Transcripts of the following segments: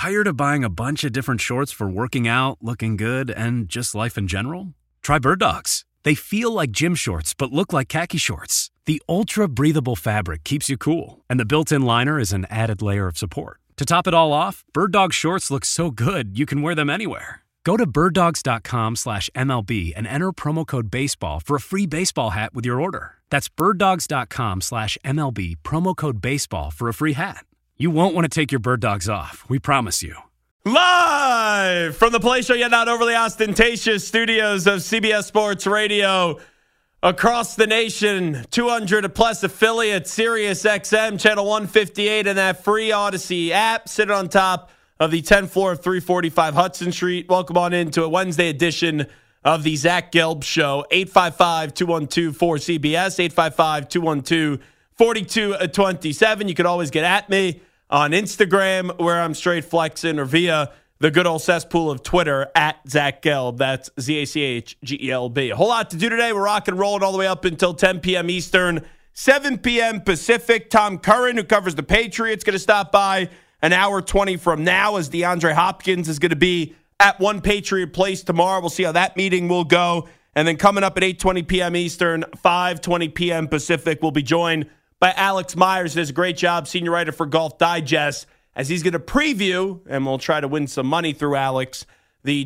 Tired of buying a bunch of different shorts for working out, looking good, and just life in general? Try Bird Dogs. They feel like gym shorts, but look like khaki shorts. The ultra-breathable fabric keeps you cool, and the built-in liner is an added layer of support. To top it all off, Bird Dog shorts look so good you can wear them anywhere. Go to birddogs.com/MLB and enter promo code BASEBALL for a free baseball hat with your order. That's birddogs.com/MLB, promo code BASEBALL for a free hat. You won't want to take your Bird Dogs off, we promise you. Live from the Play Show, yet not overly ostentatious studios of CBS Sports Radio across the nation, 200 plus affiliates, Sirius XM, channel 158, and that free Odyssey app, sitting on top of the 10th floor of 345 Hudson Street. Welcome on into a Wednesday edition of the Zach Gelb Show, 855-212-4CBS, 855-212-4227. You can always get at me on Instagram, where I'm straight flexing, or via the good old cesspool of Twitter, at Zach Gelb. That's ZACHGELB. A whole lot to do today. We're rock and rolling all the way up until 10 p.m. Eastern, 7 p.m. Pacific. Tom Curran, who covers the Patriots, going to stop by an hour 20 from now, as DeAndre Hopkins is going to be at One Patriot Place tomorrow. We'll see how that meeting will go. And then coming up at 8:20 p.m. Eastern, 5:20 p.m. Pacific, we'll be joined by Alex Myers. Does a great job, senior writer for Golf Digest, as he's going to preview, and we'll try to win some money through Alex, the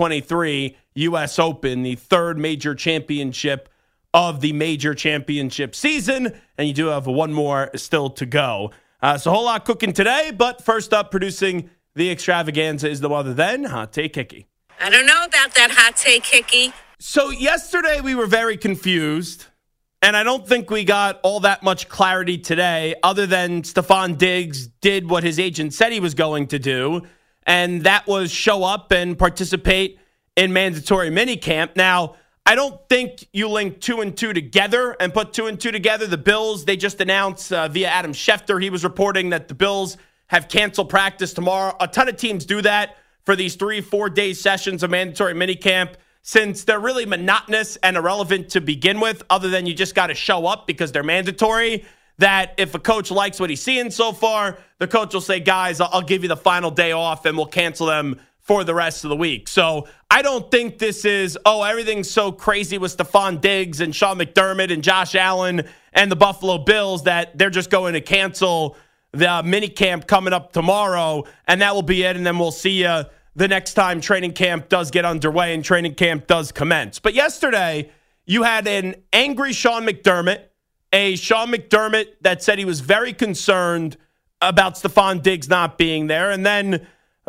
2023 U.S. Open, the third major championship of the major championship season. And you do have one more still to go. So a whole lot cooking today, but first up, producing the extravaganza is the other than Hot Take Hickey. I don't know about that Hot Take Hickey. So yesterday we were very confused, and I don't think we got all that much clarity today, other than Stefon Diggs did what his agent said he was going to do, and that was show up and participate in mandatory minicamp. Now, I don't think you link 2 and 2 together and put 2 and 2 together. The Bills, they just announced via Adam Schefter, he was reporting that the Bills have canceled practice tomorrow. A ton of teams do that for these 3-4 day sessions of mandatory minicamp, since they're really monotonous and irrelevant to begin with, other than you just got to show up because they're mandatory. That if a coach likes what he's seeing so far, the coach will say, guys, I'll give you the final day off and we'll cancel them for the rest of the week. So I don't think this is, everything's so crazy with Stefon Diggs and Sean McDermott and Josh Allen and the Buffalo Bills that they're just going to cancel the minicamp coming up tomorrow, and that will be it. And then we'll see you the next time training camp does get underway and training camp does commence. But yesterday, you had an angry Sean McDermott, a Sean McDermott that said he was very concerned about Stefon Diggs not being there. And then,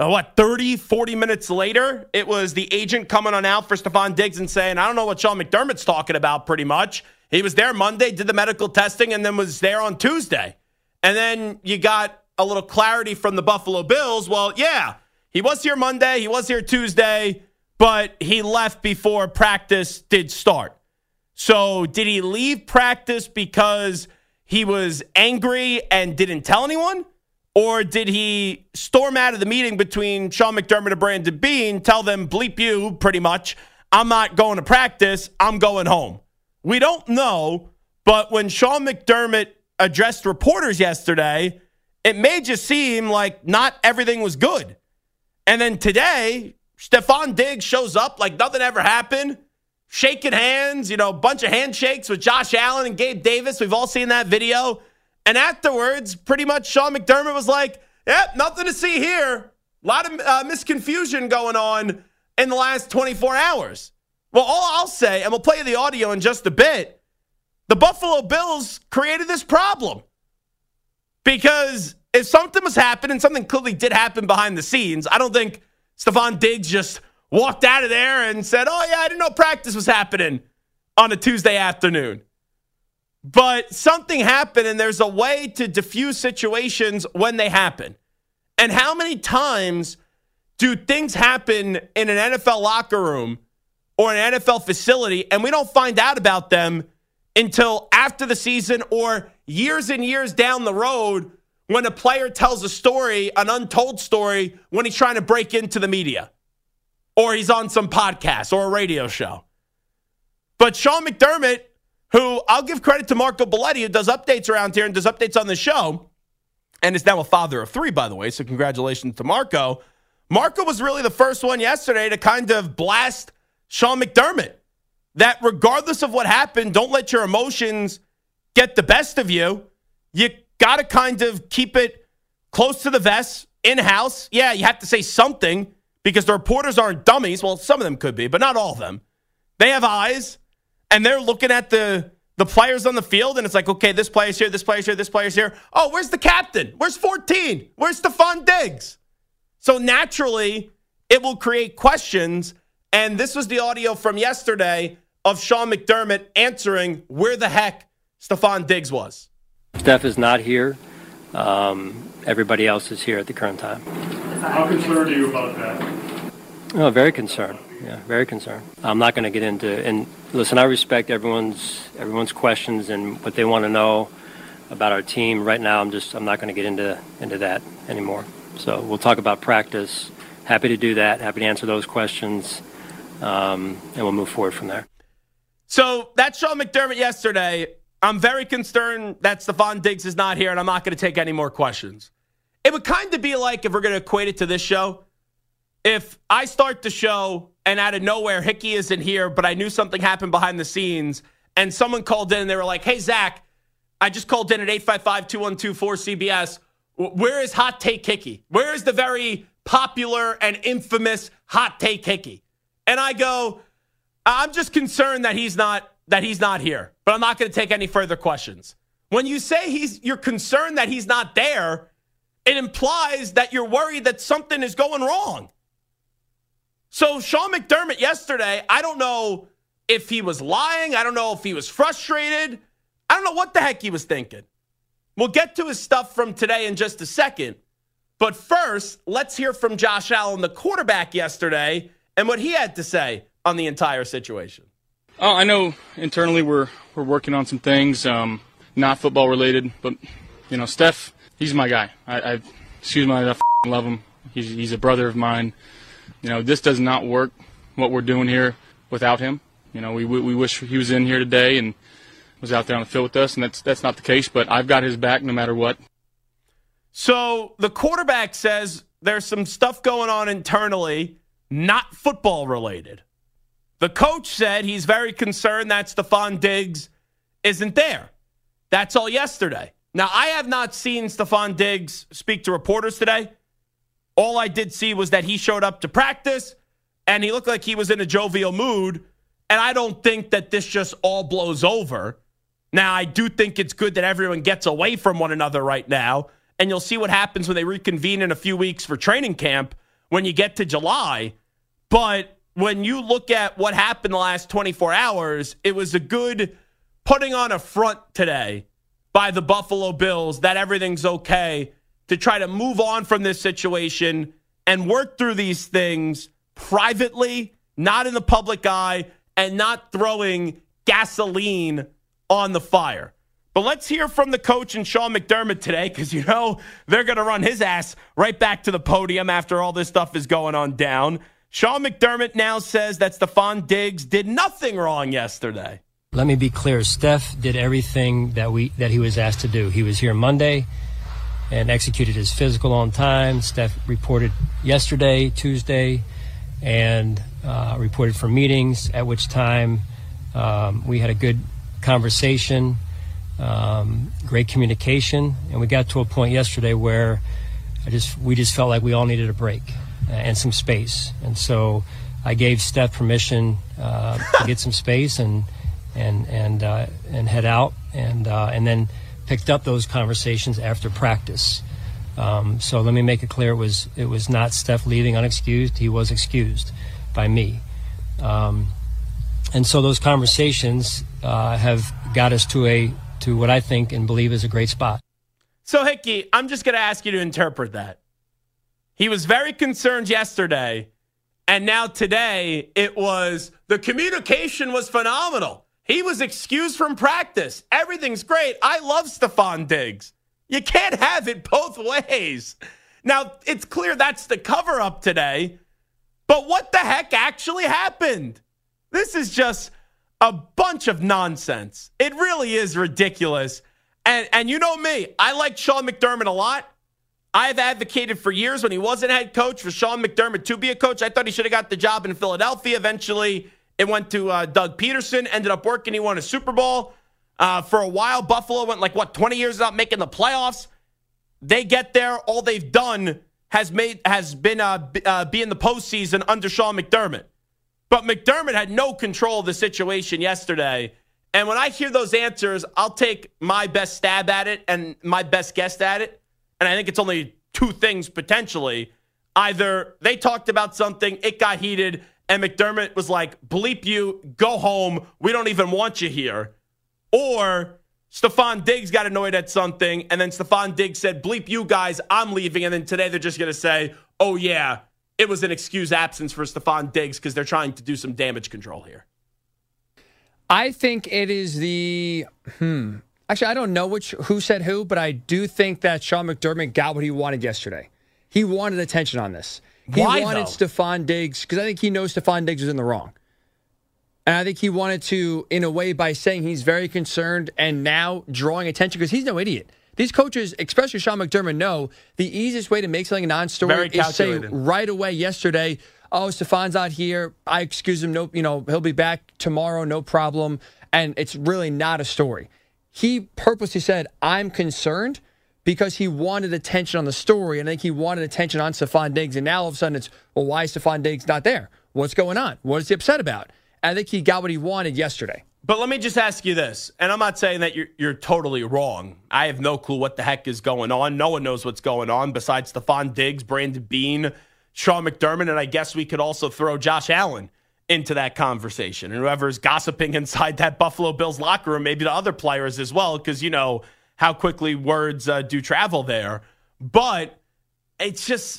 30, 40 minutes later, it was the agent coming on out for Stefon Diggs and saying, I don't know what Sean McDermott's talking about pretty much. He was there Monday, did the medical testing, and then was there on Tuesday. And then you got a little clarity from the Buffalo Bills. Well, yeah, he was here Monday, he was here Tuesday, but he left before practice did start. So did he leave practice because he was angry and didn't tell anyone? Or did he storm out of the meeting between Sean McDermott and Brandon Beane, tell them, bleep you, pretty much, I'm not going to practice, I'm going home? We don't know, but when Sean McDermott addressed reporters yesterday, it made you seem like not everything was good. And then today, Stefon Diggs shows up like nothing ever happened, shaking hands, a bunch of handshakes with Josh Allen and Gabe Davis. We've all seen that video. And afterwards, pretty much Sean McDermott was like, nothing to see here. A lot of misconfusion going on in the last 24 hours. Well, all I'll say, and we'll play the audio in just a bit, the Buffalo Bills created this problem. Because if something was happening, something clearly did happen behind the scenes, I don't think Stefon Diggs just walked out of there and said, I didn't know practice was happening on a Tuesday afternoon. But something happened, and there's a way to diffuse situations when they happen. And how many times do things happen in an NFL locker room or an NFL facility, and we don't find out about them until after the season or years and years down the road when a player tells a story, an untold story, when he's trying to break into the media or he's on some podcast or a radio show. But Sean McDermott, who I'll give credit to Marco Belletti, who does updates around here and does updates on the show, and is now a father of 3, by the way, so congratulations to Marco. Marco was really the first one yesterday to kind of blast Sean McDermott. That regardless of what happened, don't let your emotions get the best of you. You got to kind of keep it close to the vest, in-house. Yeah, you have to say something because the reporters aren't dummies. Well, some of them could be, but not all of them. They have eyes, and they're looking at the players on the field, and it's like, okay, this player's here, this player's here, this player's here. Oh, where's the captain? Where's 14? Where's Stefon Diggs? So naturally, it will create questions, and this was the audio from yesterday of Sean McDermott answering where the heck Stefon Diggs was. Steph is not here. Everybody else is here at the current time. How concerned are you about that? Oh, very concerned. Yeah, very concerned. I'm not going to get into, and listen, I respect everyone's questions and what they want to know about our team. Right now, I'm not going to get into that anymore. So we'll talk about practice. Happy to do that. Happy to answer those questions, and we'll move forward from there. So that's Sean McDermott yesterday. I'm very concerned that Stefon Diggs is not here, and I'm not going to take any more questions. It would kind of be like, if we're going to equate it to this show, if I start the show and out of nowhere, Hickey isn't here, but I knew something happened behind the scenes, and someone called in and they were like, hey, Zach, I just called in at 855-212-4CBS. Where is Hot Take Hickey? Where is the very popular and infamous Hot Take Hickey? And I go, I'm just concerned that he's not here, but I'm not going to take any further questions. When you say you're concerned that he's not there, it implies that you're worried that something is going wrong. So Sean McDermott yesterday, I don't know if he was lying. I don't know if he was frustrated. I don't know what the heck he was thinking. We'll get to his stuff from today in just a second. But first, let's hear from Josh Allen, the quarterback, yesterday, and what he had to say on the entire situation. I know internally we're working on some things, not football related, but Steph, he's my guy. I love him. He's a brother of mine. This does not work, what we're doing here, without him. We wish he was in here today and was out there on the field with us, and that's not the case. But I've got his back no matter what. So the quarterback says there's some stuff going on internally, not football related. The coach said he's very concerned that Stefon Diggs isn't there. That's all yesterday. Now, I have not seen Stefon Diggs speak to reporters today. All I did see was that he showed up to practice, and he looked like he was in a jovial mood, and I don't think that this just all blows over. Now, I do think it's good that everyone gets away from one another right now, and you'll see what happens when they reconvene in a few weeks for training camp when you get to July. But when you look at what happened the last 24 hours, it was a good putting on a front today by the Buffalo Bills that everything's okay to try to move on from this situation and work through these things privately, not in the public eye, and not throwing gasoline on the fire. But let's hear from the coach and Sean McDermott today, because they're going to run his ass right back to the podium after all this stuff is going on down. Sean McDermott now says that Stefon Diggs did nothing wrong yesterday. Let me be clear. Steph did everything that he was asked to do. He was here Monday and executed his physical on time. Steph reported yesterday, Tuesday, and reported for meetings, at which time we had a good conversation, great communication, and we got to a point yesterday where we just felt like we all needed a break and some space. And so I gave Steph permission to get some space and head out, and then picked up those conversations after practice. So let me make it clear: it was not Steph leaving unexcused. He was excused by me, and so those conversations have got us to what I think and believe is a great spot. So Hickey, I'm just going to ask you to interpret that. He was very concerned yesterday, and now today it was the communication was phenomenal. He was excused from practice. Everything's great. I love Stefon Diggs. You can't have it both ways. Now, it's clear that's the cover-up today, but what the heck actually happened? This is just a bunch of nonsense. It really is ridiculous. And you know me, I like Sean McDermott a lot. I've advocated for years when he wasn't head coach for Sean McDermott to be a coach. I thought he should have got the job in Philadelphia. Eventually, it went to Doug Peterson, ended up working. He won a Super Bowl. For a while, Buffalo went 20 years without making the playoffs. They get there. All they've done has been be in the postseason under Sean McDermott. But McDermott had no control of the situation yesterday. And when I hear those answers, I'll take my best stab at it and my best guess at it. And I think it's only two things potentially. Either they talked about something, it got heated, and McDermott was like, bleep you, go home, we don't even want you here. Or Stephon Diggs got annoyed at something, and then Stephon Diggs said, bleep you guys, I'm leaving. And then today they're just going to say, oh yeah, it was an excused absence for Stephon Diggs because they're trying to do some damage control here. I think it is the Actually, I don't know who said who, but I do think that Sean McDermott got what he wanted yesterday. He wanted attention on this. He wanted Stephon Diggs, because I think he knows Stephon Diggs was in the wrong. And I think he wanted to, in a way, by saying he's very concerned and now drawing attention, because he's no idiot. These coaches, especially Sean McDermott, know the easiest way to make something a non-story is say right away yesterday, oh, Stephon's not here. I excuse him. No, he'll be back tomorrow, no problem. And it's really not a story. He purposely said, I'm concerned, because he wanted attention on the story. And I think he wanted attention on Stephon Diggs. And now all of a sudden it's, well, why is Stephon Diggs not there? What's going on? What is he upset about? And I think he got what he wanted yesterday. But let me just ask you this, and I'm not saying that you're totally wrong. I have no clue what the heck is going on. No one knows what's going on besides Stephon Diggs, Brandon Beane, Sean McDermott, and I guess we could also throw Josh Allen into that conversation. And whoever's gossiping inside that Buffalo Bills locker room, maybe the other players as well, because you know how quickly words do travel there. But it's just,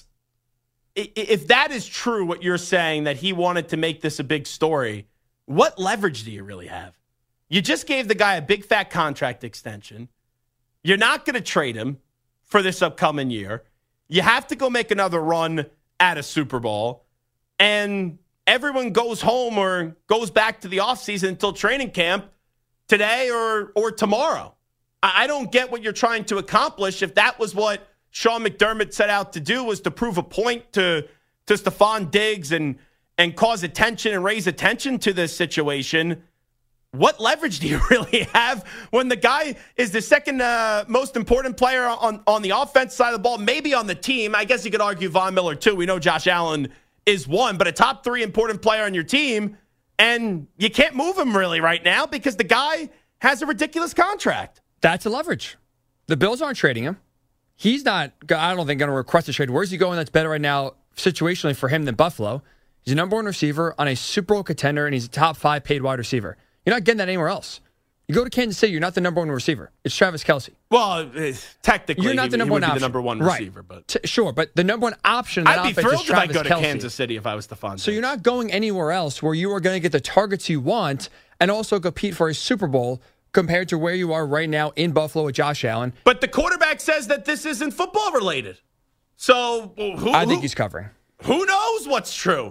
if that is true, what you're saying, that he wanted to make this a big story, what leverage do you really have? You just gave the guy a big fat contract extension. You're not going to trade him for this upcoming year. You have to go make another run at a Super Bowl. And everyone goes home or goes back to the offseason until training camp today or tomorrow. I don't get what you're trying to accomplish. If that was what Sean McDermott set out to do, was to prove a point to Stephon Diggs and cause attention and raise attention to this situation, what leverage do you really have when the guy is the second most important player on the offense side of the ball, maybe on the team? I guess you could argue Von Miller too. We know Josh Allen is one, but a top three important player on your team, and you can't move him really right now because the guy has a ridiculous contract. That's a leverage. The Bills aren't trading him. He's not, I don't think, going to request a trade. Where's he going that's better right now situationally for him than Buffalo? He's a number one receiver on a Super Bowl contender, and he's a top 5 paid wide receiver. You're not getting that anywhere else. You go to Kansas City, you're not the number one receiver. It's Travis Kelce. Well, technically, you're not the number one option. The number one receiver, right. But sure, but the number one option in that I'd be offense thrilled is Travis if I go to Kelce. Kansas City if I was Stephon Diggs. So you're not going anywhere else where you are going to get the targets you want and also compete for a Super Bowl compared to where you are right now in Buffalo with Josh Allen. But the quarterback says that this isn't football related. So I think he's covering. Who knows what's true?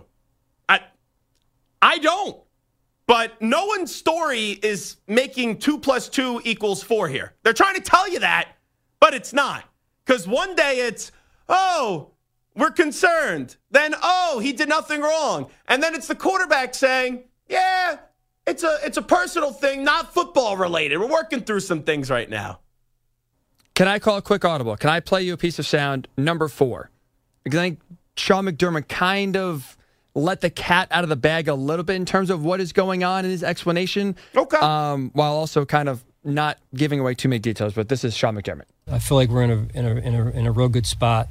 I don't. But no one's story is making 2 + 2 = 4 here. They're trying to tell you that, but it's not. Because one day it's, oh, we're concerned. Then, oh, he did nothing wrong. And then it's the quarterback saying, yeah, it's a personal thing, not football related. We're working through some things right now. Can I call a quick audible? Can I play you a piece of sound, number 4? Because I think Sean McDermott kind of let the cat out of the bag a little bit in terms of what is going on in his explanation. Okay. While also kind of not giving away too many details, but this is Sean McDermott. I feel like we're in a real good spot.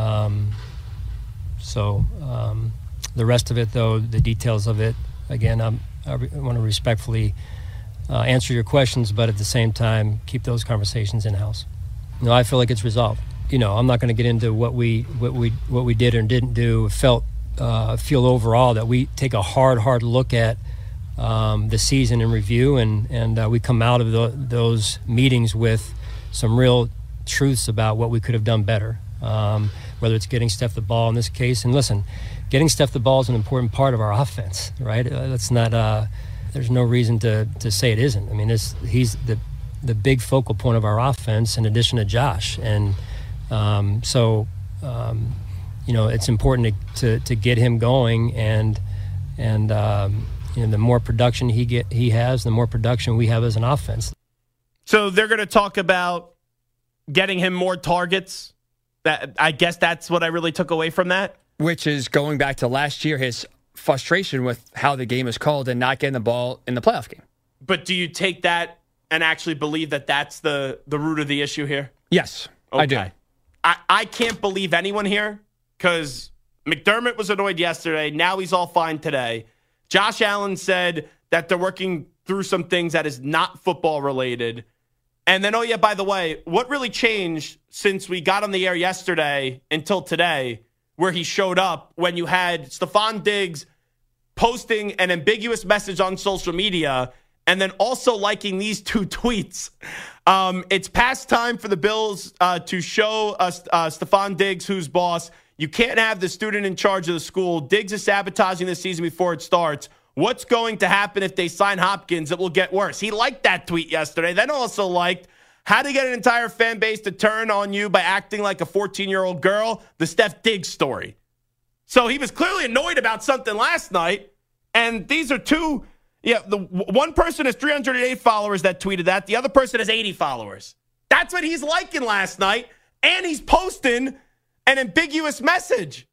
So the rest of it, though, the details of it, again, I want to respectfully answer your questions, but at the same time, keep those conversations in-house. I feel like it's resolved. I'm not going to get into what we did or didn't do. Feel overall that we take a hard look at the season in review, and we come out of those meetings with some real truths about what we could have done better, whether it's getting Steph the ball in this case. And listen, getting Steph the ball is an important part of our offense, right? That's not. There's no reason to say it isn't. I mean, he's the big focal point of our offense in addition to Josh, and It's important to get him going, and the more production he has, the more production we have as an offense. So they're going to talk about getting him more targets. I guess that's what I really took away from that. Which is going back to last year, his frustration with how the game is called and not getting the ball in the playoff game. But do you take that and actually believe that that's the root of the issue here? Yes, okay. I do. I can't believe anyone here because McDermott was annoyed yesterday. Now he's all fine today. Josh Allen said that they're working through some things that is not football related. And then, by the way, what really changed since we got on the air yesterday until today, where he showed up when you had Stefon Diggs posting an ambiguous message on social media and then also liking these two tweets. It's past time for the Bills to show Stefon Diggs who's boss. You can't have the student in charge of the school. Diggs is sabotaging the season before it starts. What's going to happen if they sign Hopkins? It will get worse. He liked that tweet yesterday. Then also liked how to get an entire fan base to turn on you by acting like a 14-year-old girl, the Steph Diggs story. So he was clearly annoyed about something last night. And these are two, the one person has 308 followers that tweeted that. The other person has 80 followers. That's what he's liking last night. And he's posting an ambiguous message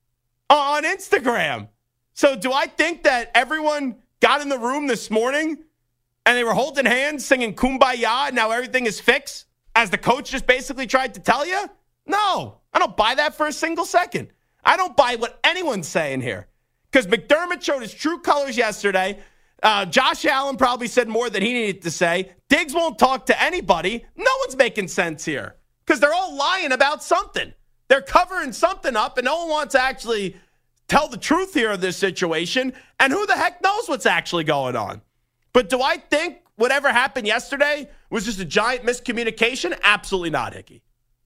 on Instagram. So do I think that everyone got in the room this morning and they were holding hands singing Kumbaya and now everything is fixed as the coach just basically tried to tell you? No, I don't buy that for a single second. I don't buy what anyone's saying here because McDermott showed his true colors yesterday. Josh Allen probably said more than he needed to say. Diggs won't talk to anybody. No one's making sense here because they're all lying about something. They're covering something up and no one wants to actually tell the truth here of this situation, and who the heck knows what's actually going on. But do I think whatever happened yesterday was just a giant miscommunication? Absolutely not, Hickey.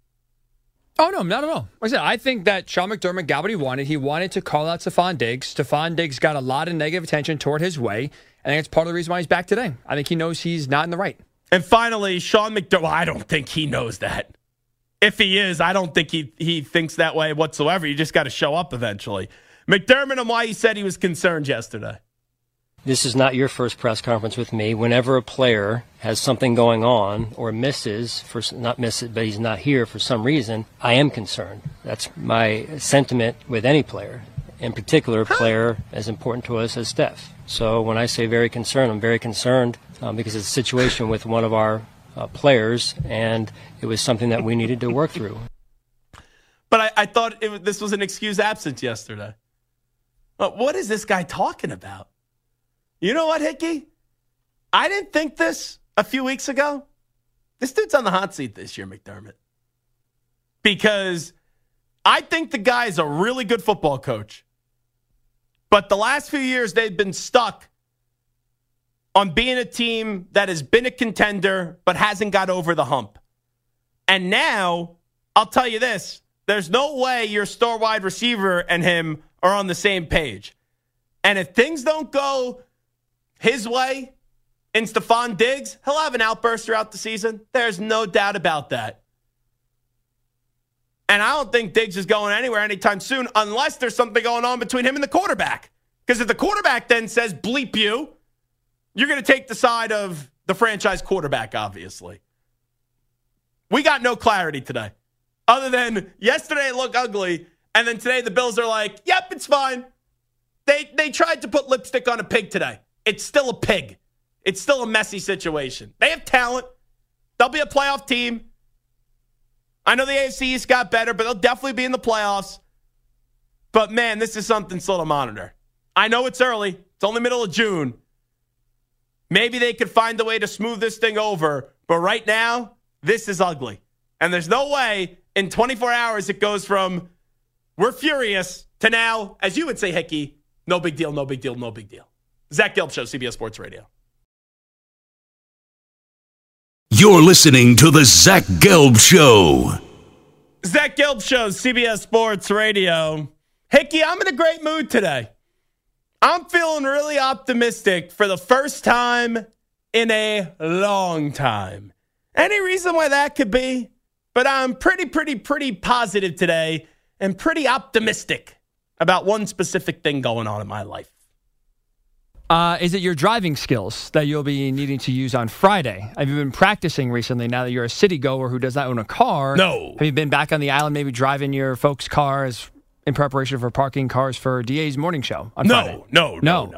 Oh, no, not at all. Like I said, I think that Sean McDermott got what he wanted. He wanted to call out Stefon Diggs. Stefon Diggs got a lot of negative attention toward his way. I think it's part of the reason why he's back today. I think he knows he's not in the right. And finally, Sean McDermott, I don't think he knows that. If he is, I don't think he thinks that way whatsoever. You just got to show up eventually. McDermott and why he said he was concerned yesterday. This is not your first press conference with me. Whenever a player has something going on or misses, not miss it, but he's not here for some reason, I am concerned. That's my sentiment with any player, in particular a player as important to us as Steph. So when I say very concerned, I'm very concerned because it's a situation with one of our players, and it was something that we needed to work through. But I thought this was an excused absence yesterday. What is this guy talking about? You know what, Hickey? I didn't think this a few weeks ago. This dude's on the hot seat this year, McDermott. Because I think the guy's a really good football coach. But the last few years, they've been stuck on being a team that has been a contender but hasn't got over the hump. And now, I'll tell you this. There's no way your star wide receiver and him are on the same page. And if things don't go his way in Stefon Diggs, he'll have an outburst throughout the season. There's no doubt about that. And I don't think Diggs is going anywhere anytime soon unless there's something going on between him and the quarterback. Because if the quarterback then says, bleep you, you're going to take the side of the franchise quarterback, obviously. We got no clarity today. Other than yesterday it looked ugly, and then today the Bills are like, yep, it's fine. They tried to put lipstick on a pig today. It's still a pig. It's still a messy situation. They have talent. They'll be a playoff team. I know the AFC East got better, but they'll definitely be in the playoffs. But, man, this is something still to monitor. I know it's early. It's only middle of June. Maybe they could find a way to smooth this thing over. But right now, this is ugly. And there's no way in 24 hours it goes from we're furious to now, as you would say, Hickey, no big deal, no big deal, no big deal. Zach Gelb Show, CBS Sports Radio. You're listening to the Zach Gelb Show. Zach Gelb Show, CBS Sports Radio. Hickey, I'm in a great mood today. I'm feeling really optimistic for the first time in a long time. Any reason why that could be? but I'm pretty positive today and pretty optimistic about one specific thing going on in my life. Is it your driving skills that you'll be needing to use on Friday? Have you been practicing recently now that you're a city goer who does not own a car? No. Have you been back on the island maybe driving your folks' cars in preparation for parking cars for DA's morning show on Friday? No.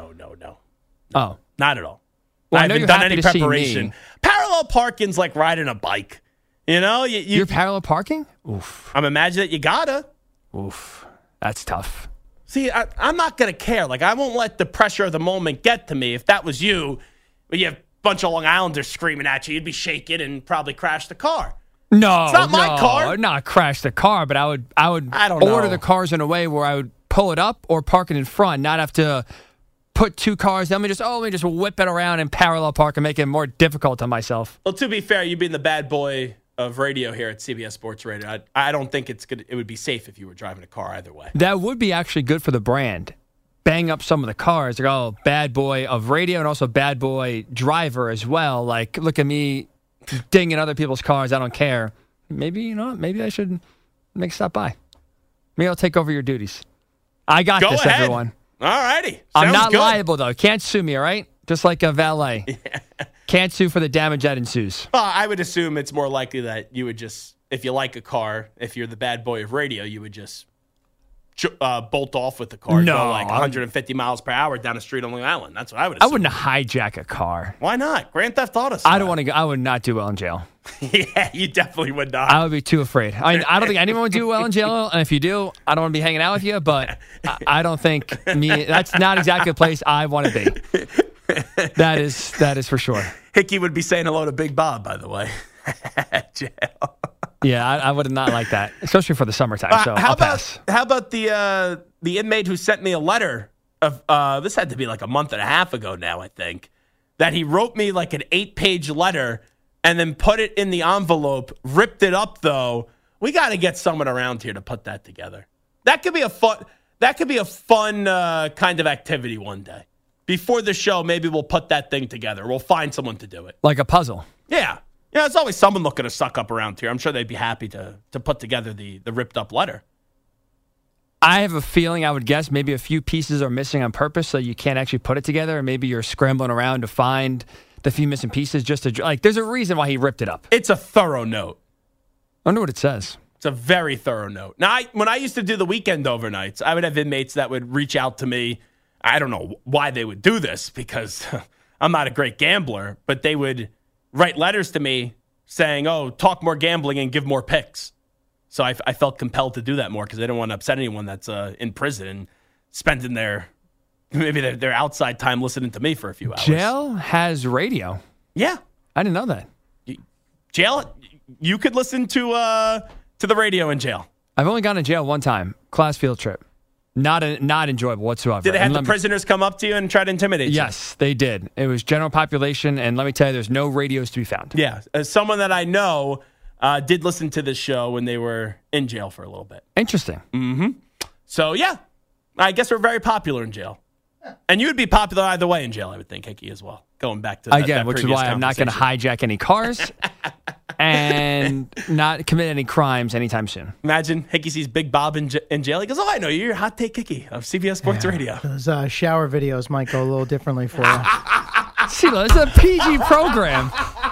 Oh. Not at all. Well, I know haven't you're done happy any to see preparation. me. Parallel parking's like riding a bike. You know? You're parallel parking? Oof. I'm imagining that you gotta. Oof. That's tough. See, I'm not going to care. Like, I won't let the pressure of the moment get to me. If that was you, when you have a bunch of Long Islanders screaming at you, you'd be shaking and probably crash the car. No, it's not my car. I'd not crash the car, but I would order the cars in a way where I would pull it up or park it in front, not have to put two cars. Let me just whip it around and parallel park and make it more difficult on myself. Well, to be fair, you being the bad boy of radio here at CBS Sports Radio, I don't think it's good. It would be safe if you were driving a car either way. That would be actually good for the brand. Bang up some of the cars. Like, oh, bad boy of radio and also bad boy driver as well. Like, look at me dinging other people's cars. I don't care. Maybe, maybe I should stop by. Maybe I'll take over your duties. I got Go this, ahead. everyone. All righty. I'm not good. liable, though. Can't sue me, all right? Just like a valet. Yeah. Can't sue for the damage that ensues. Well, I would assume it's more likely that you would just, if you like a car, if you're the bad boy of radio, you would just bolt off with the car and go like 150 miles per hour down the street on Long Island. That's what I would assume. I wouldn't hijack a car. Why not? Grand Theft Auto style. I don't want to. I would not do well in jail. Yeah, you definitely would not. I would be too afraid. I don't think anyone would do well in jail. And if you do, I don't want to be hanging out with you. But I don't think that's not exactly the place I want to be. That is for sure. Hickey would be saying hello to Big Bob, by the way. Jail. Yeah, I would not like that, especially for the summertime. So how pass. about the inmate who sent me a letter of this had to be like a month and a half ago now, I think, that he wrote me like an 8-page letter and then put it in the envelope, ripped it up though. We got to get someone around here to put that together. That could be a fun kind of activity one day. Before the show, maybe we'll put that thing together. We'll find someone to do it. Like a puzzle. Yeah. Yeah, there's always someone looking to suck up around here. I'm sure they'd be happy to put together the ripped up letter. I have a feeling, I would guess, maybe a few pieces are missing on purpose so you can't actually put it together. And maybe you're scrambling around to find the few missing pieces just to, like, there's a reason why he ripped it up. It's a thorough note. I wonder what it says. It's a very thorough note. Now, when I used to do the weekend overnights, I would have inmates that would reach out to me. I don't know why they would do this because I'm not a great gambler, but they would write letters to me saying, oh, talk more gambling and give more picks. So I felt compelled to do that more because I didn't want to upset anyone that's in prison and spending their outside time listening to me for a few hours. Jail has radio. Yeah. I didn't know that. Jail, you could listen to the radio in jail. I've only gone to jail one time, class field trip. Not enjoyable whatsoever. Did they have the prisoners come up to you and try to intimidate you? Yes, they did. It was general population, and let me tell you, there's no radios to be found. Yeah. As someone that I know did listen to this show when they were in jail for a little bit. Interesting. Mm-hmm. So, yeah, I guess we're very popular in jail. And you would be popular either way in jail, I would think, Hickey, as well. Going back to that which is why I'm not going to hijack any cars and not commit any crimes anytime soon. Imagine Hickey sees Big Bob in jail. He goes, oh, I know you. You're Hot Take Hickey of CBS Sports Radio. Those shower videos might go a little differently for you. CeeLo, this is a PG program.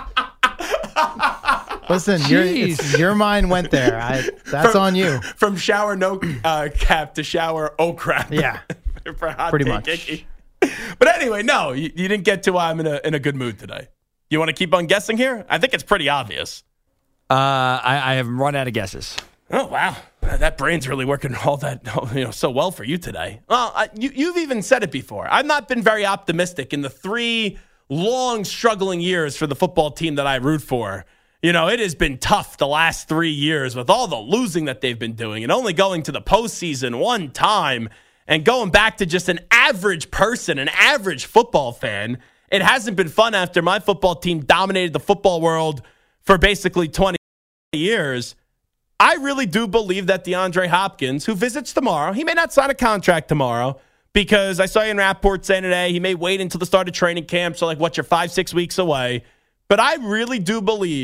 Listen, your mind went there. That's on you. From shower no cap to shower oh crap. Yeah, for Hot pretty Take much. Hickey. But anyway, no, you didn't get to why I'm in a good mood today. You want to keep on guessing here? I think it's pretty obvious. I have run out of guesses. Oh, wow. That brain's really working so well for you today. Well, you've even said it before. I've not been very optimistic in the 3 long struggling years for the football team that I root for. It has been tough the last 3 years with all the losing that they've been doing and only going to the postseason one time and going back to just an average person, an average football fan. It hasn't been fun after my football team dominated the football world for basically 20 years. I really do believe that DeAndre Hopkins, who visits tomorrow, he may not sign a contract tomorrow because I saw Ian Rappaport saying today he may wait until the start of training camp. So, you're 5-6 weeks away. But I really do believe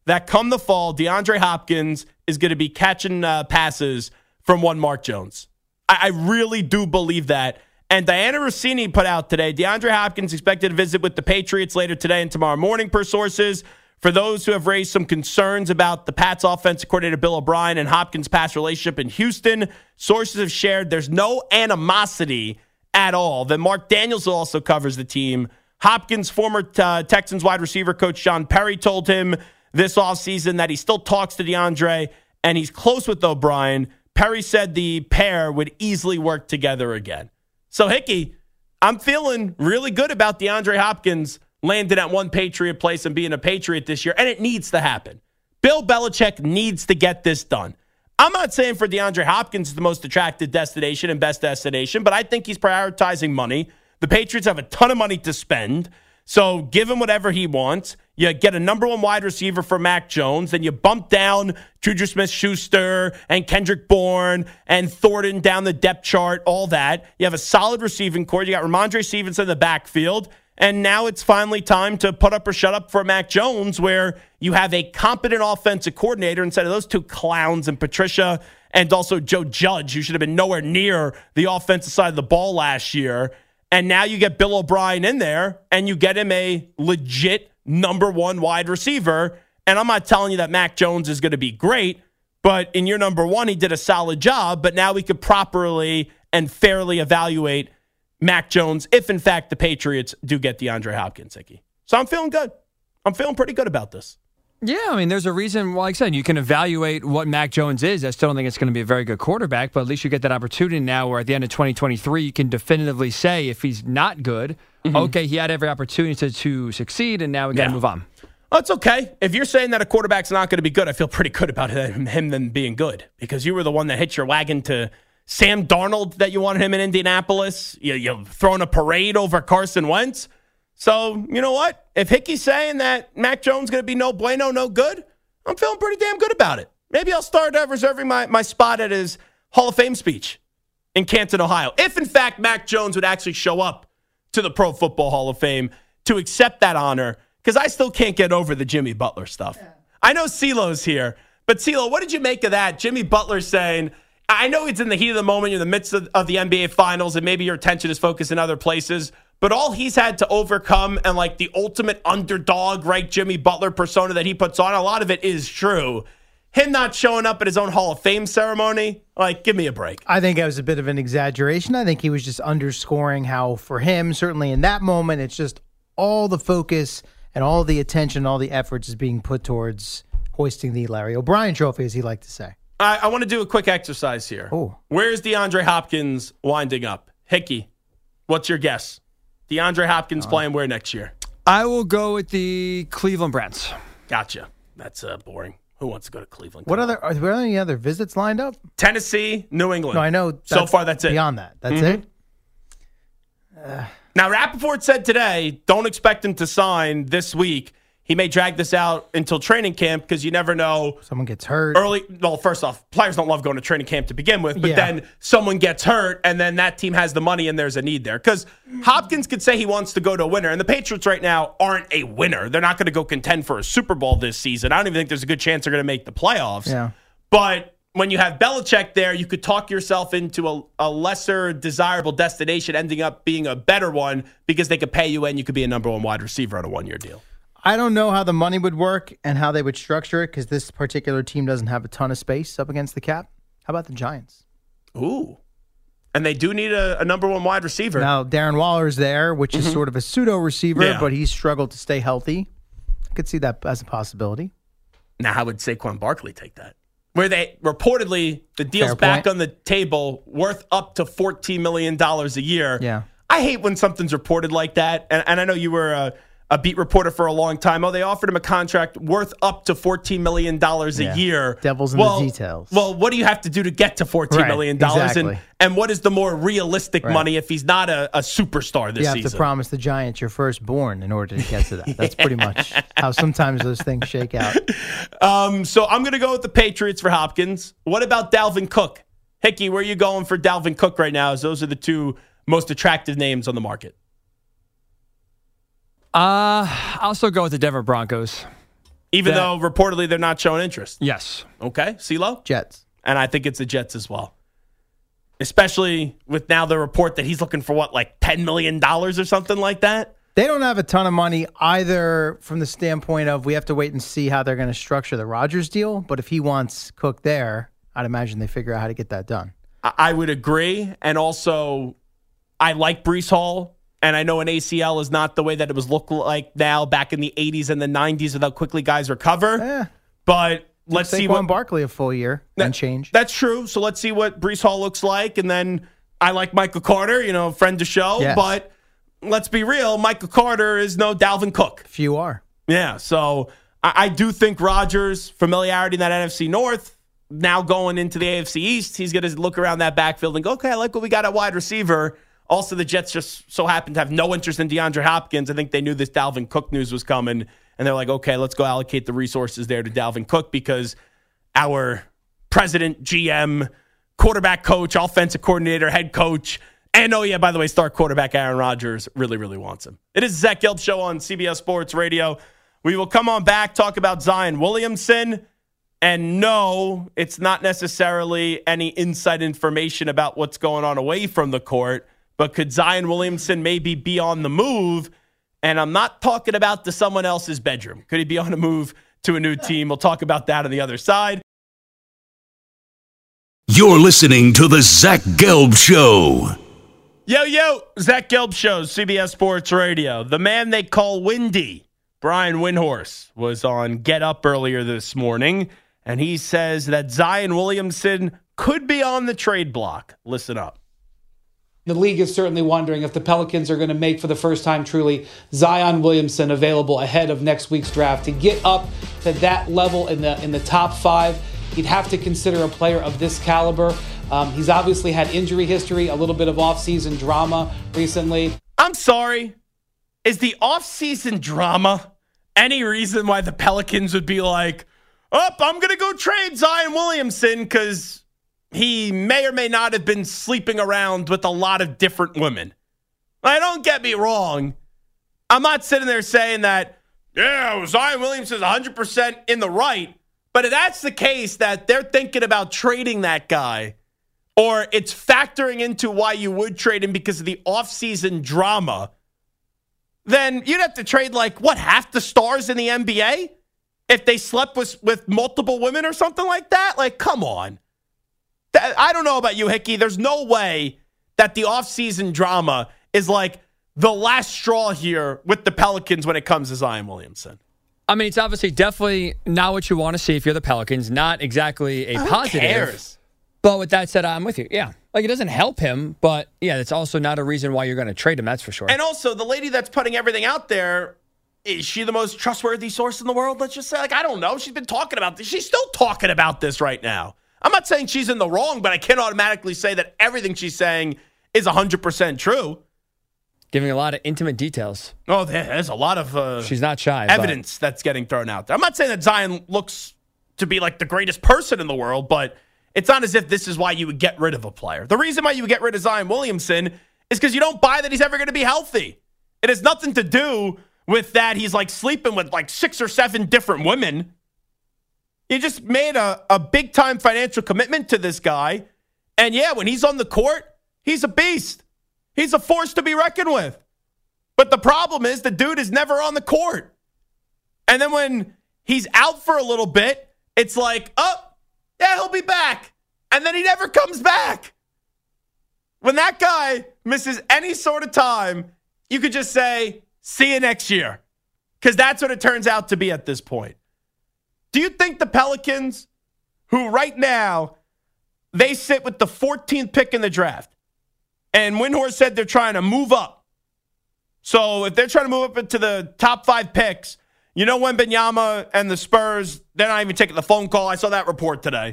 that come the fall, DeAndre Hopkins is going to be catching passes from one Mark Jones. I really do believe that. And Diana Rossini put out today, DeAndre Hopkins expected to visit with the Patriots later today and tomorrow morning per sources. For those who have raised some concerns about the Pats offensive coordinator Bill O'Brien and Hopkins' past relationship in Houston, sources have shared there's no animosity at all. Then Mark Daniels also covers the team. Hopkins' former Texans wide receiver coach John Perry told him this offseason that he still talks to DeAndre and he's close with O'Brien. Perry said the pair would easily work together again. So, Hickey, I'm feeling really good about DeAndre Hopkins landing at one Patriot place and being a Patriot this year, and it needs to happen. Bill Belichick needs to get this done. I'm not saying for DeAndre Hopkins is the most attractive destination and best destination, but I think he's prioritizing money. The Patriots have a ton of money to spend, so give him whatever he wants. You get a number one wide receiver for Mac Jones, then you bump down Juju Smith-Schuster and Kendrick Bourne and Thornton down the depth chart, all that. You have a solid receiving core. You got Ramondre Stevenson in the backfield, and now it's finally time to put up or shut up for Mac Jones, where you have a competent offensive coordinator instead of those two clowns and Patricia and also Joe Judge, who should have been nowhere near the offensive side of the ball last year. And now you get Bill O'Brien in there, and you get him a legit number one wide receiver. And I'm not telling you that Mac Jones is going to be great, but in year number one, he did a solid job. But now we could properly and fairly evaluate Mac Jones if, in fact, the Patriots do get DeAndre Hopkins, Hickey. So I'm feeling good. I'm feeling pretty good about this. Yeah, I mean, there's a reason, like I said, you can evaluate what Mac Jones is. I still don't think it's going to be a very good quarterback, but at least you get that opportunity now where at the end of 2023, you can definitively say if he's not good, okay, he had every opportunity to succeed, and now we got to move on. Oh, it's okay. If you're saying that a quarterback's not going to be good, I feel pretty good about him then being good, because you were the one that hit your wagon to Sam Darnold that you wanted him in Indianapolis. You're throwing a parade over Carson Wentz. So, you know what? If Hickey's saying that Mac Jones is going to be no bueno, no good, I'm feeling pretty damn good about it. Maybe I'll start reserving my spot at his Hall of Fame speech in Canton, Ohio. If, in fact, Mac Jones would actually show up to the Pro Football Hall of Fame to accept that honor, because I still can't get over the Jimmy Butler stuff. Yeah. I know CeeLo's here, but CeeLo, what did you make of that? Jimmy Butler saying, I know it's in the heat of the moment, you're in the midst of the NBA Finals, and maybe your attention is focused in other places, but all he's had to overcome and like the ultimate underdog, right, Jimmy Butler persona that he puts on, a lot of it is true. Him not showing up at his own Hall of Fame ceremony, like, give me a break. I think it was a bit of an exaggeration. I think he was just underscoring how, for him, certainly in that moment, it's just all the focus and all the attention, all the efforts is being put towards hoisting the Larry O'Brien trophy, as he liked to say. I want to do a quick exercise here. Oh. Where's DeAndre Hopkins winding up? Hickey, what's your guess? DeAndre Hopkins playing where next year? I will go with the Cleveland Browns. Gotcha. That's boring. Who wants to go to Cleveland? Are there any other visits lined up? Tennessee, New England. No, I know. So far, that's it. Beyond that, that's it? Now, Rappaport said today, don't expect him to sign this week. He may drag this out until training camp because you never know. Someone gets hurt. Well, first off, players don't love going to training camp to begin with, but then someone gets hurt, and then that team has the money, and there's a need there. Because Hopkins could say he wants to go to a winner, and the Patriots right now aren't a winner. They're not going to go contend for a Super Bowl this season. I don't even think there's a good chance they're going to make the playoffs. Yeah. But when you have Belichick there, you could talk yourself into a lesser desirable destination ending up being a better one because they could pay you and you could be a number one wide receiver on a one-year deal. I don't know how the money would work and how they would structure it because this particular team doesn't have a ton of space up against the cap. How about the Giants? Ooh. And they do need a number one wide receiver. Now, Darren Waller's there, which is sort of a pseudo receiver, but he's struggled to stay healthy. I could see that as a possibility. Now, how would Saquon Barkley take that? Where they reportedly, the deal's back on the table, worth up to $14 million a year. Yeah. I hate when something's reported like that. And I know you were a beat reporter for a long time. Oh, they offered him a contract worth up to $14 million a year. Devil's in the details. Well, what do you have to do to get to $14 million? Exactly. And what is the more realistic money if he's not a superstar this season? You have to promise the Giants your firstborn in order to get to that. That's pretty much how sometimes those things shake out. So I'm going to go with the Patriots for Hopkins. What about Dalvin Cook? Hickey, where are you going for Dalvin Cook right now? As those are the two most attractive names on the market. I'll still go with the Denver Broncos. Even though reportedly they're not showing interest. Yes. Okay, CeeLo? Jets. And I think it's the Jets as well. Especially with now the report that he's looking for like $10 million or something like that. They don't have a ton of money either from the standpoint of we have to wait and see how they're going to structure the Rodgers deal. But if he wants Cook there, I'd imagine they figure out how to get that done. I would agree. And also, I like Breece Hall. And I know an ACL is not the way that it was looked like now back in the 80s and the 90s of how quickly guys recover. But let's see what Barkley a full year and change. That's true. So let's see what Breece Hall looks like. And then I like Michael Carter, friend to show. Yes. But let's be real, Michael Carter is no Dalvin Cook. Few are. Yeah, so I do think Rodgers, familiarity in that NFC North, now going into the AFC East, he's going to look around that backfield and go, okay, I like what we got at wide receiver. Also, the Jets just so happen to have no interest in DeAndre Hopkins. I think they knew this Dalvin Cook news was coming, and they're like, okay, let's go allocate the resources there to Dalvin Cook because our president, GM, quarterback coach, offensive coordinator, head coach, and by the way, star quarterback Aaron Rodgers really, really wants him. It is the Zach Gelb Show on CBS Sports Radio. We will come on back, talk about Zion Williamson. And no, it's not necessarily any inside information about what's going on away from the court, but could Zion Williamson maybe be on the move? And I'm not talking about to someone else's bedroom. Could he be on a move to a new team? We'll talk about that on the other side. You're listening to the Zach Gelb Show. Yo, Zach Gelb Show, CBS Sports Radio. The man they call Windy, Brian Windhorst, was on Get Up earlier this morning, and he says that Zion Williamson could be on the trade block. Listen up. The league is certainly wondering if the Pelicans are going to make, for the first time truly, Zion Williamson available ahead of next week's draft. To get up to that level in the top 5, you'd have to consider a player of this caliber. He's obviously had injury history, a little bit of offseason drama recently. I'm sorry. Is the offseason drama any reason why the Pelicans would be like, I'm going to go trade Zion Williamson because he may or may not have been sleeping around with a lot of different women? Don't get me wrong. I'm not sitting there saying that, Zion Williamson's 100% in the right. But if that's the case, that they're thinking about trading that guy, or it's factoring into why you would trade him because of the offseason drama, then you'd have to trade half the stars in the NBA if they slept with multiple women or something like that? Come on. I don't know about you, Hickey. There's no way that the offseason drama is the last straw here with the Pelicans when it comes to Zion Williamson. I mean, it's obviously definitely not what you want to see if you're the Pelicans. Not exactly a positive. Who cares? But with that said, I'm with you. Yeah. It doesn't help him, but it's also not a reason why you're going to trade him, that's for sure. And also, the lady that's putting everything out there, is she the most trustworthy source in the world? Let's just say, I don't know. She's been talking about this. She's still talking about this right now. I'm not saying she's in the wrong, but I can't automatically say that everything she's saying is 100% true. Giving a lot of intimate details. Oh, there's a lot of she's not shy. Evidence that's getting thrown out there. I'm not saying that Zion looks to be the greatest person in the world, but it's not as if this is why you would get rid of a player. The reason why you would get rid of Zion Williamson is because you don't buy that he's ever going to be healthy. It has nothing to do with that he's sleeping with 6 or 7 different women. You just made a big-time financial commitment to this guy. And when he's on the court, he's a beast. He's a force to be reckoned with. But the problem is the dude is never on the court. And then when he's out for a little bit, it's he'll be back. And then he never comes back. When that guy misses any sort of time, you could just say, see you next year. Because that's what it turns out to be at this point. Do you think the Pelicans, who right now, they sit with the 14th pick in the draft, and Windhorst said they're trying to move up. So if they're trying to move up into the top 5 picks, Wembanyama and the Spurs, they're not even taking the phone call. I saw that report today.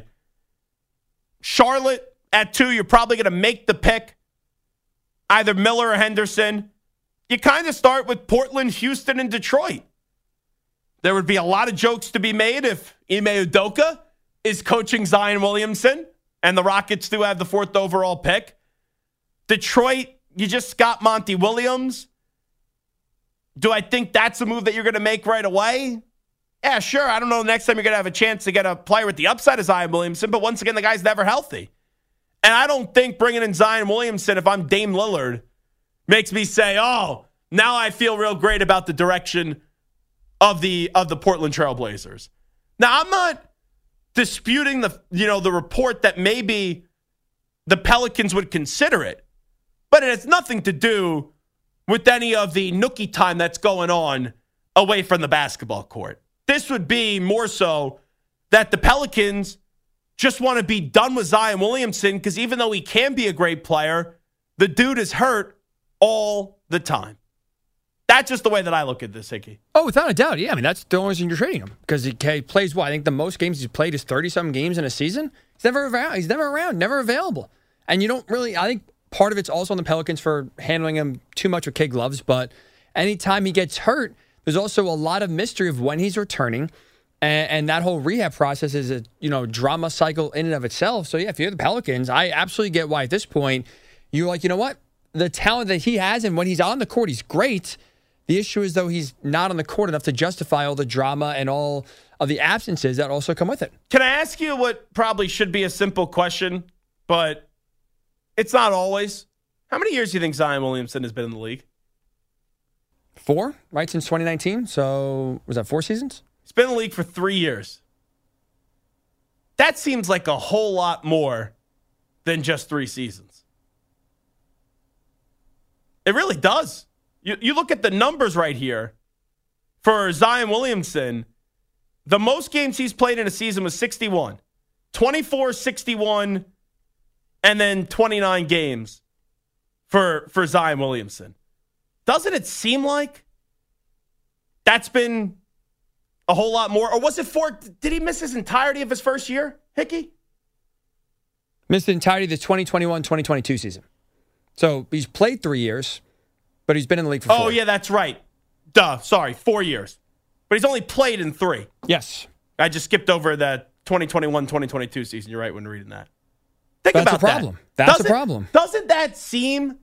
Charlotte at 2, you're probably going to make the pick, either Miller or Henderson. You kind of start with Portland, Houston, and Detroit. There would be a lot of jokes to be made if Ime Udoka is coaching Zion Williamson and the Rockets do have the 4th overall pick. Detroit, you just got Monty Williams. Do I think that's a move that you're going to make right away? Yeah, sure. I don't know next time you're going to have a chance to get a player with the upside of Zion Williamson, but once again, the guy's never healthy. And I don't think bringing in Zion Williamson, if I'm Dame Lillard, makes me say, oh, now I feel real great about the direction of the Portland Trail Blazers. Now, I'm not disputing the report that maybe the Pelicans would consider it, but it has nothing to do with any of the nookie time that's going on away from the basketball court. This would be more so that the Pelicans just want to be done with Zion Williamson because even though he can be a great player, the dude is hurt all the time. That's just the way that I look at this, Hickey. Oh, without a doubt. Yeah, I mean, that's the only reason you're trading him. Because he plays what? I think the most games he's played is 30-something games in a season. He's never around, never available. And you don't really, I think part of it's also on the Pelicans for handling him too much with kid gloves. But anytime he gets hurt, there's also a lot of mystery of when he's returning. And that whole rehab process is a drama cycle in and of itself. So, yeah, if you're the Pelicans, I absolutely get why at this point you're like, you know what? The talent that he has and when he's on the court, he's great. The issue is, though, he's not on the court enough to justify all the drama and all of the absences that also come with it. Can I ask you what probably should be a simple question, but it's not always? How many years do you think Zion Williamson has been in the league? 4, right, since 2019. So was that 4 seasons? He's been in the league for 3 years. That seems like a whole lot more than just 3 seasons. It really does. You look at the numbers right here for Zion Williamson. The most games he's played in a season was 61. 24, 61, and then 29 games for Zion Williamson. Doesn't it seem like that's been a whole lot more? Or was it 4? Did he miss his entirety of his first year, Hickey? Missed the entirety of the 2021-2022 season. So he's played 3 years. But he's been in the league for 4. Oh, yeah, that's right. Duh, sorry, 4 years. But he's only played in 3. Yes. I just skipped over the 2021-2022 season. You're right when reading that. Think about that. That's a problem. That's a problem. Doesn't that seem,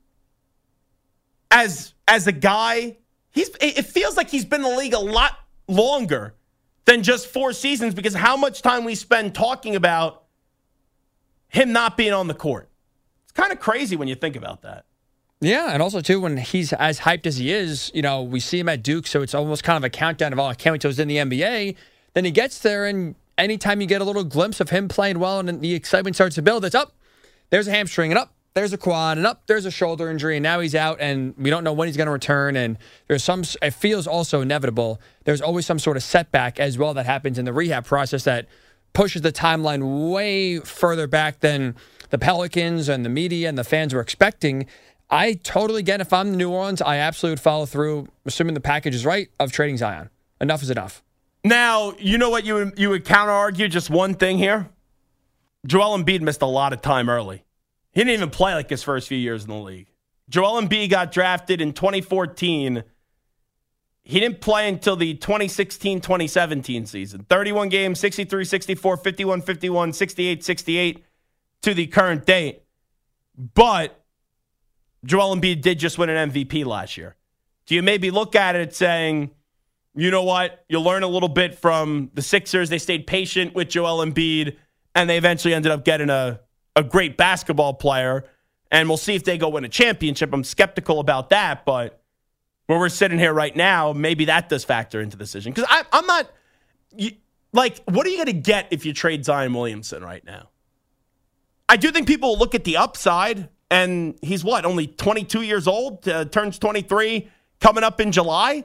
as a guy, it feels like he's been in the league a lot longer than just 4 seasons because how much time we spend talking about him not being on the court. It's kind of crazy when you think about that. Yeah, and also, too, when he's as hyped as he is, we see him at Duke, so it's almost kind of a countdown of, I can't wait till he's in the NBA. Then he gets there, and anytime you get a little glimpse of him playing well and the excitement starts to build, it's up. There's a hamstring, and up. There's a quad, and up. There's a shoulder injury, and now he's out, and we don't know when he's going to return. And it feels also inevitable. There's always some sort of setback as well that happens in the rehab process that pushes the timeline way further back than the Pelicans and the media and the fans were expecting. I totally get if I'm the New Orleans, I absolutely would follow through, assuming the package is right, of trading Zion. Enough is enough. Now, you know what you would counter-argue? Just one thing here. Joel Embiid missed a lot of time early. He didn't even play like his first few years in the league. Joel Embiid got drafted in 2014. He didn't play until the 2016-2017 season. 31 games, 63-64, 51-51, 68-68 to the current date. But Joel Embiid did just win an MVP last year. Do you maybe look at it saying, you know what, you'll learn a little bit from the Sixers. They stayed patient with Joel Embiid, and they eventually ended up getting a great basketball player, and we'll see if they go win a championship. I'm skeptical about that, but where we're sitting here right now, maybe that does factor into the decision. Because I'm not, what are you going to get if you trade Zion Williamson right now? I do think people will look at the upside. And he's only 22 years old, turns 23 coming up in July.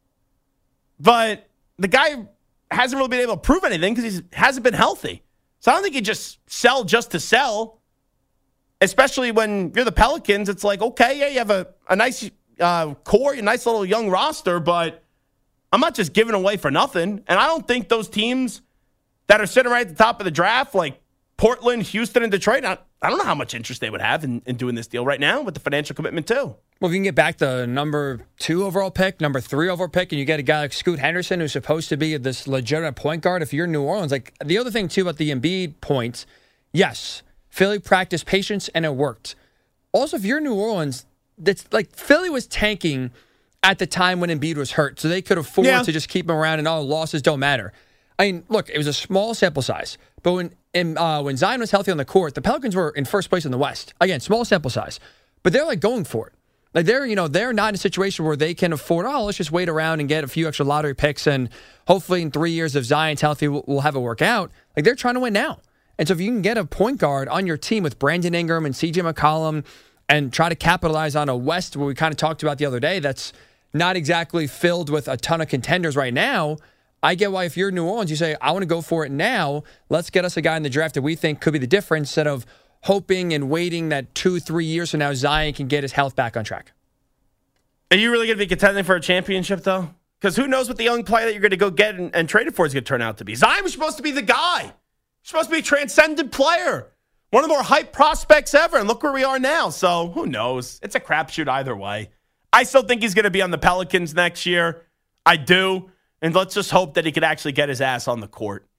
But the guy hasn't really been able to prove anything because he hasn't been healthy. So I don't think you just sell just to sell, especially when you're the Pelicans. It's like, okay, yeah, you have a nice core, a nice little young roster, but I'm not just giving away for nothing. And I don't think those teams that are sitting right at the top of the draft, like Portland, Houston, and Detroit, I don't know how much interest they would have in doing this deal right now with the financial commitment too. Well, if you can get back the number 2 overall pick, number 3 overall pick, and you get a guy like Scoot Henderson who's supposed to be this legitimate point guard, if you're New Orleans, like the other thing too about the Embiid points, yes, Philly practiced patience and it worked. Also, if you're New Orleans, that's like Philly was tanking at the time when Embiid was hurt. So they could afford to just keep him around and all losses don't matter. I mean, look, it was a small sample size. But when Zion was healthy on the court, the Pelicans were in first place in the West. Again, small sample size. But they're like going for it. Like they're not in a situation where they can afford, let's just wait around and get a few extra lottery picks and hopefully in 3 years if Zion's healthy, we'll have it work out. Like they're trying to win now. And so if you can get a point guard on your team with Brandon Ingram and CJ McCollum and try to capitalize on a West where we kind of talked about the other day that's not exactly filled with a ton of contenders right now, I get why if you're New Orleans, you say, I want to go for it now. Let's get us a guy in the draft that we think could be the difference instead of hoping and waiting that 2-3 years from now Zion can get his health back on track. Are you really going to be contending for a championship, though? Because who knows what the young player that you're going to go get and trade it for is going to turn out to be. Zion was supposed to be the guy. He's supposed to be a transcendent player. One of the more hyped prospects ever. And look where we are now. So who knows? It's a crapshoot either way. I still think he's going to be on the Pelicans next year. I do. And let's just hope that he could actually get his ass on the court.